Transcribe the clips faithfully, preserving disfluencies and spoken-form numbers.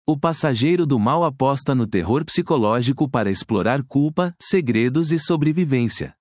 O Passageiro do Mal aposta no terror psicológico para explorar culpa, segredos e sobrevivência.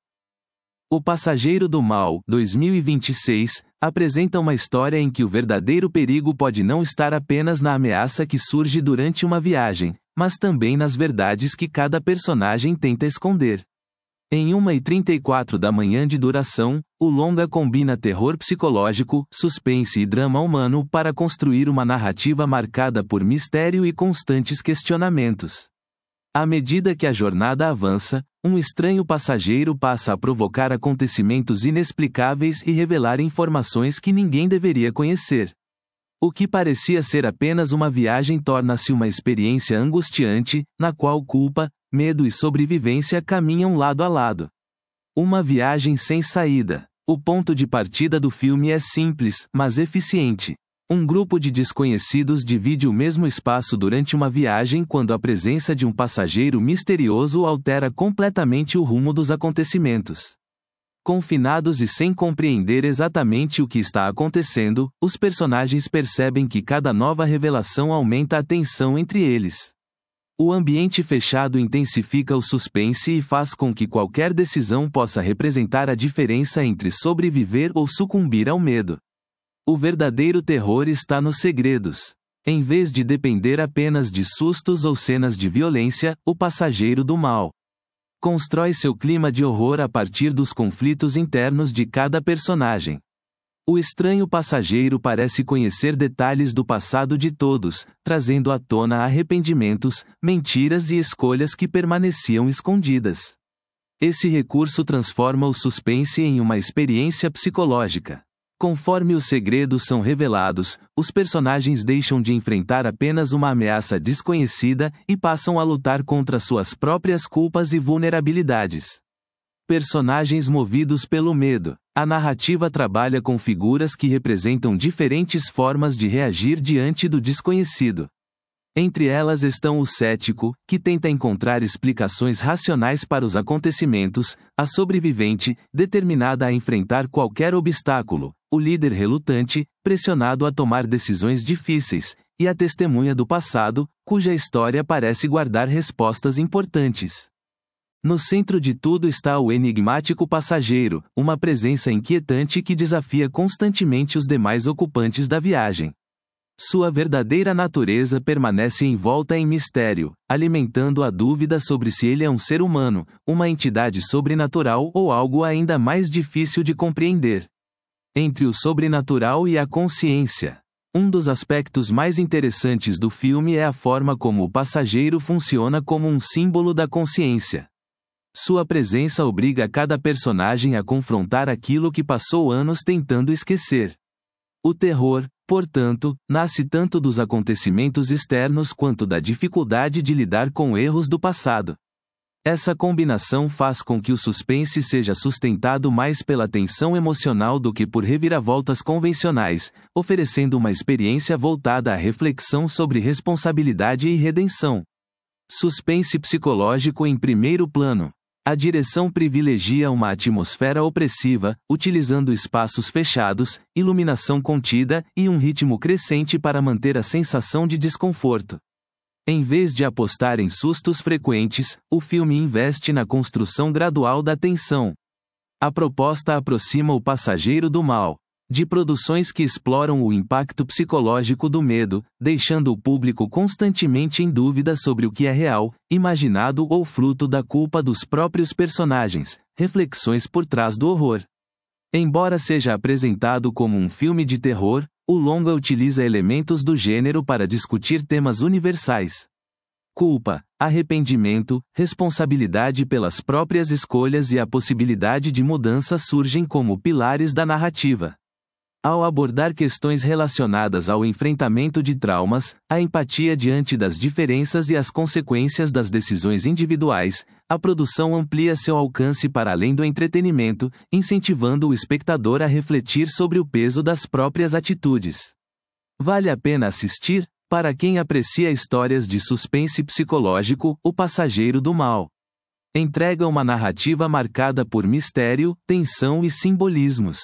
O Passageiro do Mal, dois mil e vinte e seis, apresenta uma história em que o verdadeiro perigo pode não estar apenas na ameaça que surge durante uma viagem, mas também nas verdades que cada personagem tenta esconder. Em uma e trinta e quatro da manhã de duração, o longa combina terror psicológico, suspense e drama humano para construir uma narrativa marcada por mistério e constantes questionamentos. À medida que a jornada avança, um estranho passageiro passa a provocar acontecimentos inexplicáveis e revelar informações que ninguém deveria conhecer. O que parecia ser apenas uma viagem torna-se uma experiência angustiante, na qual culpa, medo e sobrevivência caminham lado a lado. Uma viagem sem saída. O ponto de partida do filme é simples, mas eficiente. Um grupo de desconhecidos divide o mesmo espaço durante uma viagem quando a presença de um passageiro misterioso altera completamente o rumo dos acontecimentos. Confinados e sem compreender exatamente o que está acontecendo, os personagens percebem que cada nova revelação aumenta a tensão entre eles. O ambiente fechado intensifica o suspense e faz com que qualquer decisão possa representar a diferença entre sobreviver ou sucumbir ao medo. O verdadeiro terror está nos segredos. Em vez de depender apenas de sustos ou cenas de violência, o Passageiro do Mal constrói seu clima de horror a partir dos conflitos internos de cada personagem. O estranho passageiro parece conhecer detalhes do passado de todos, trazendo à tona arrependimentos, mentiras e escolhas que permaneciam escondidas. Esse recurso transforma o suspense em uma experiência psicológica. Conforme os segredos são revelados, os personagens deixam de enfrentar apenas uma ameaça desconhecida e passam a lutar contra suas próprias culpas e vulnerabilidades. Personagens movidos pelo medo. A narrativa trabalha com figuras que representam diferentes formas de reagir diante do desconhecido. Entre elas estão o cético, que tenta encontrar explicações racionais para os acontecimentos, a sobrevivente, determinada a enfrentar qualquer obstáculo, o líder relutante, pressionado a tomar decisões difíceis, e a testemunha do passado, cuja história parece guardar respostas importantes. No centro de tudo está o enigmático passageiro, uma presença inquietante que desafia constantemente os demais ocupantes da viagem. Sua verdadeira natureza permanece envolta em mistério, alimentando a dúvida sobre se ele é um ser humano, uma entidade sobrenatural ou algo ainda mais difícil de compreender. Entre o sobrenatural e a consciência. Um dos aspectos mais interessantes do filme é a forma como o passageiro funciona como um símbolo da consciência. Sua presença obriga cada personagem a confrontar aquilo que passou anos tentando esquecer. O terror, portanto, nasce tanto dos acontecimentos externos quanto da dificuldade de lidar com erros do passado. Essa combinação faz com que o suspense seja sustentado mais pela tensão emocional do que por reviravoltas convencionais, oferecendo uma experiência voltada à reflexão sobre responsabilidade e redenção. Suspense psicológico em primeiro plano. A direção privilegia uma atmosfera opressiva, utilizando espaços fechados, iluminação contida e um ritmo crescente para manter a sensação de desconforto. Em vez de apostar em sustos frequentes, o filme investe na construção gradual da tensão. A proposta aproxima o passageiro do mal de produções que exploram o impacto psicológico do medo, deixando o público constantemente em dúvida sobre o que é real, imaginado ou fruto da culpa dos próprios personagens, reflexões por trás do horror. Embora seja apresentado como um filme de terror, o longa utiliza elementos do gênero para discutir temas universais. Culpa, arrependimento, responsabilidade pelas próprias escolhas e a possibilidade de mudança surgem como pilares da narrativa. Ao abordar questões relacionadas ao enfrentamento de traumas, a empatia diante das diferenças e as consequências das decisões individuais, a produção amplia seu alcance para além do entretenimento, incentivando o espectador a refletir sobre o peso das próprias atitudes. Vale a pena assistir? Para quem aprecia histórias de suspense psicológico, O Passageiro do Mal entrega uma narrativa marcada por mistério, tensão e simbolismos.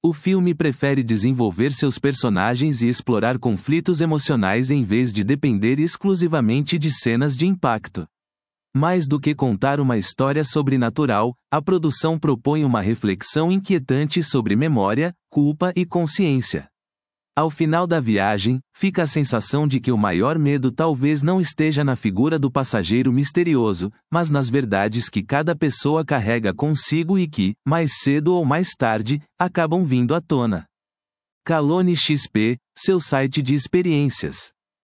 O filme prefere desenvolver seus personagens e explorar conflitos emocionais em vez de depender exclusivamente de cenas de impacto. Mais do que contar uma história sobrenatural, a produção propõe uma reflexão inquietante sobre memória, culpa e consciência. Ao final da viagem, fica a sensação de que o maior medo talvez não esteja na figura do passageiro misterioso, mas nas verdades que cada pessoa carrega consigo e que, mais cedo ou mais tarde, acabam vindo à tona. Calone X P, seu site de experiências.